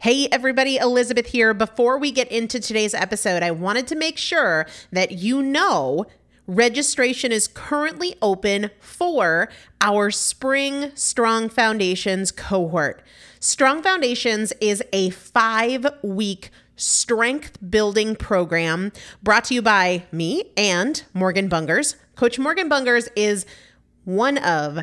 Hey everybody, Elizabeth here. Before we get into today's episode, I wanted to make sure that you know registration is currently open for our Spring Strong Foundations cohort. Strong Foundations is a 5-week strength building program brought to you by me and Morgan Bungers. Coach Morgan Bungers is one of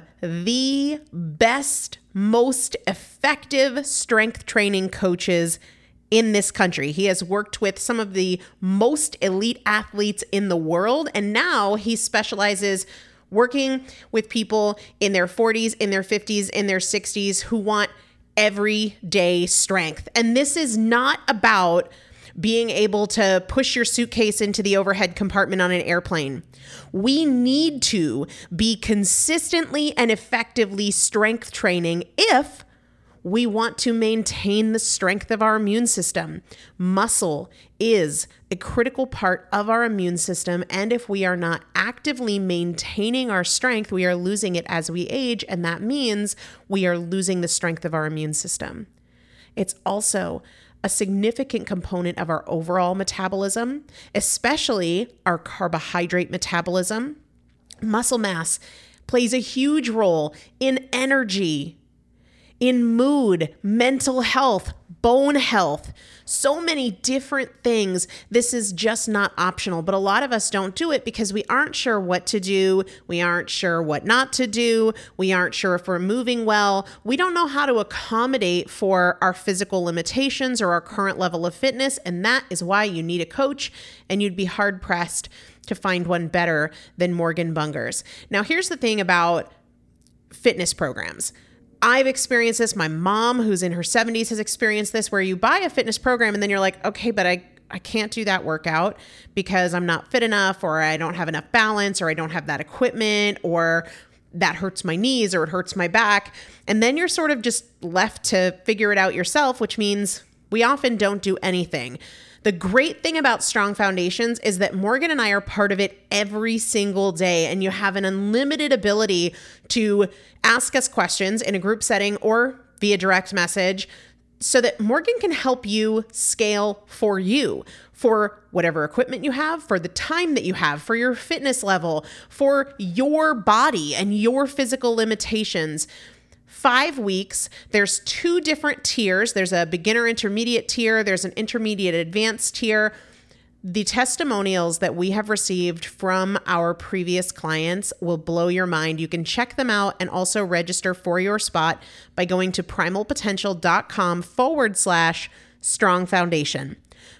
the best, most effective strength training coaches in this country. He has worked with some of the most elite athletes in the world, and now he specializes working with people in their 40s, in their 50s, in their 60s who want everyday strength. And this is not about being able to push your suitcase into the overhead compartment on an airplane. We need to be consistently and effectively strength training if we want to maintain the strength of our immune system. Muscle is a critical part of our immune system, and if we are not actively maintaining our strength, we are losing it as we age, and that means we are losing the strength of our immune system. It's also a significant component of our overall metabolism, especially our carbohydrate metabolism. Muscle mass plays a huge role in energy, in mood, mental health, bone health, so many different things. This is just not optional, but a lot of us don't do it because we aren't sure what to do. We aren't sure what not to do. We aren't sure if we're moving well. We don't know how to accommodate for our physical limitations or our current level of fitness, and that is why you need a coach, and you'd be hard-pressed to find one better than Morgan Bungers. Now, here's the thing about fitness programs. I've experienced this. My mom, who's in her 70s, has experienced this, where you buy a fitness program and then you're like, okay, but I can't do that workout because I'm not fit enough, or I don't have enough balance, or I don't have that equipment, or that hurts my knees, or it hurts my back. And then you're sort of just left to figure it out yourself, which means we often don't do anything. The great thing about Strong Foundations is that Morgan and I are part of it every single day, and you have an unlimited ability to ask us questions in a group setting or via direct message so that Morgan can help you scale for you, for whatever equipment you have, for the time that you have, for your fitness level, for your body and your physical limitations. 5 weeks, there's 2 different tiers. There's a beginner intermediate tier. There's an intermediate advanced tier. The testimonials that we have received from our previous clients will blow your mind. You can check them out and also register for your spot by going to primalpotential.com/strong foundation.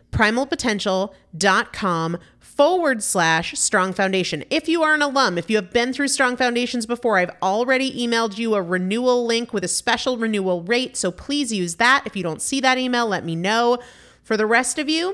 primalpotential.com/strong foundation. If you are an alum, if you have been through Strong Foundations before, I've already emailed you a renewal link with a special renewal rate, so please use that. If you don't see that email, let me know. For the rest of you,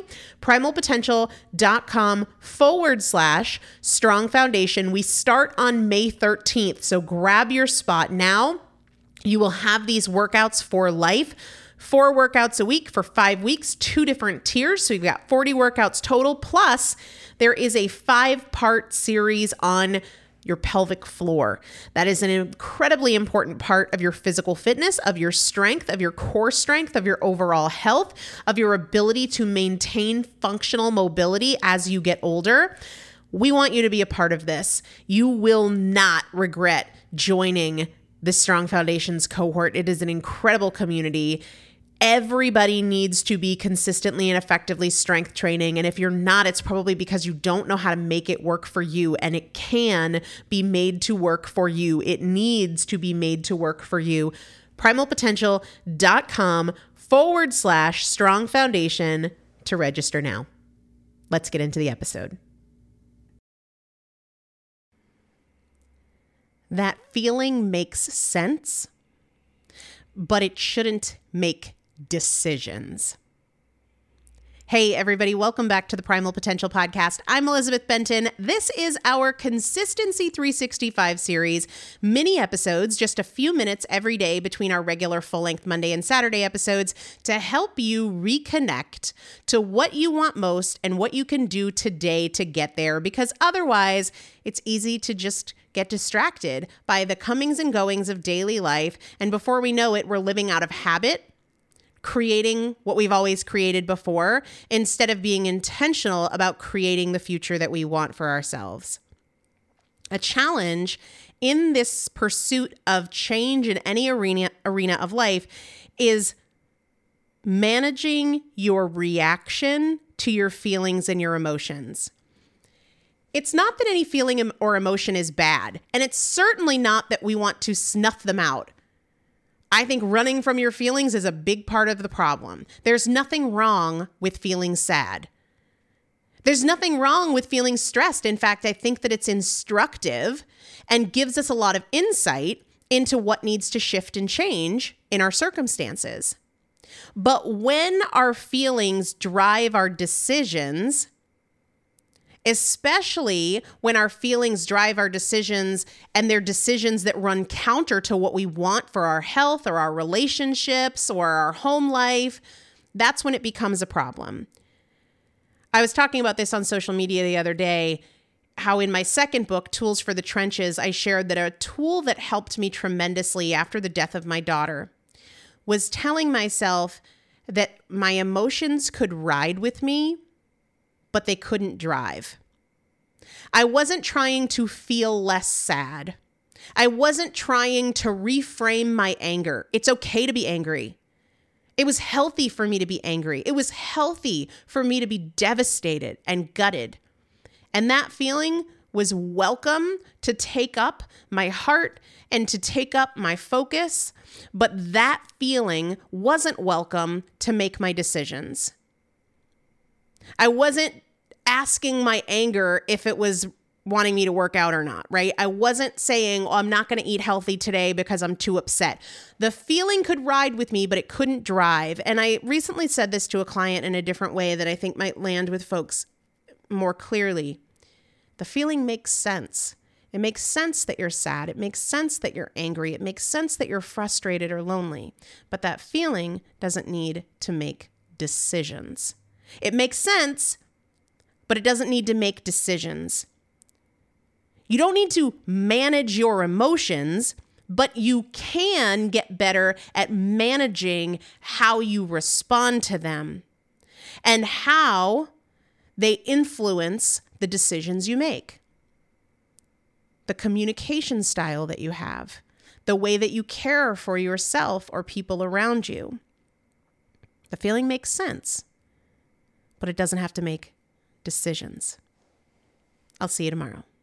primalpotential.com/strong foundation. We start on May 13th, so grab your spot now. You will have these workouts for life. 4 workouts a week for 5 weeks, 2 different tiers. So you've got 40 workouts total. Plus, there is a 5-part series on your pelvic floor. That is an incredibly important part of your physical fitness, of your strength, of your core strength, of your overall health, of your ability to maintain functional mobility as you get older. We want you to be a part of this. You will not regret joining the Strong Foundations cohort. It is an incredible community. Everybody needs to be consistently and effectively strength training. And if you're not, it's probably because you don't know how to make it work for you. And it can be made to work for you. It needs to be made to work for you. primalpotential.com/strong foundation to register now. Let's get into the episode. That feeling makes sense, but it shouldn't make decisions. Hey, everybody. Welcome back to the Primal Potential Podcast. I'm Elizabeth Benton. This is our Consistency 365 series, mini episodes, just a few minutes every day between our regular full-length Monday and Saturday episodes to help you reconnect to what you want most and what you can do today to get there, because otherwise it's easy to just get distracted by the comings and goings of daily life. And before we know it, we're living out of habit, creating what we've always created before instead of being intentional about creating the future that we want for ourselves. A challenge in this pursuit of change in any arena of life is managing your reaction to your feelings and your emotions. It's not that any feeling or emotion is bad, and it's certainly not that we want to snuff them out. I think running from your feelings is a big part of the problem. There's nothing wrong with feeling sad. There's nothing wrong with feeling stressed. In fact, I think that it's instructive and gives us a lot of insight into what needs to shift and change in our circumstances. But when our feelings drive our decisions, especially when our feelings drive our decisions and they're decisions that run counter to what we want for our health or our relationships or our home life, that's when it becomes a problem. I was talking about this on social media the other day, how in my second book, Tools for the Trenches, I shared that a tool that helped me tremendously after the death of my daughter was telling myself that my emotions could ride with me, but they couldn't drive. I wasn't trying to feel less sad. I wasn't trying to reframe my anger. It's okay to be angry. It was healthy for me to be angry. It was healthy for me to be devastated and gutted. And that feeling was welcome to take up my heart and to take up my focus, but that feeling wasn't welcome to make my decisions. I wasn't asking my anger if it was wanting me to work out or not, right? I wasn't saying, I'm not going to eat healthy today because I'm too upset. The feeling could ride with me, but it couldn't drive. And I recently said this to a client in a different way that I think might land with folks more clearly. The feeling makes sense. It makes sense that you're sad. It makes sense that you're angry. It makes sense that you're frustrated or lonely. But that feeling doesn't need to make decisions. It makes sense, but it doesn't need to make decisions. You don't need to manage your emotions, but you can get better at managing how you respond to them and how they influence the decisions you make. The communication style that you have, the way that you care for yourself or people around you. The feeling makes sense, but it doesn't have to make decisions. I'll see you tomorrow.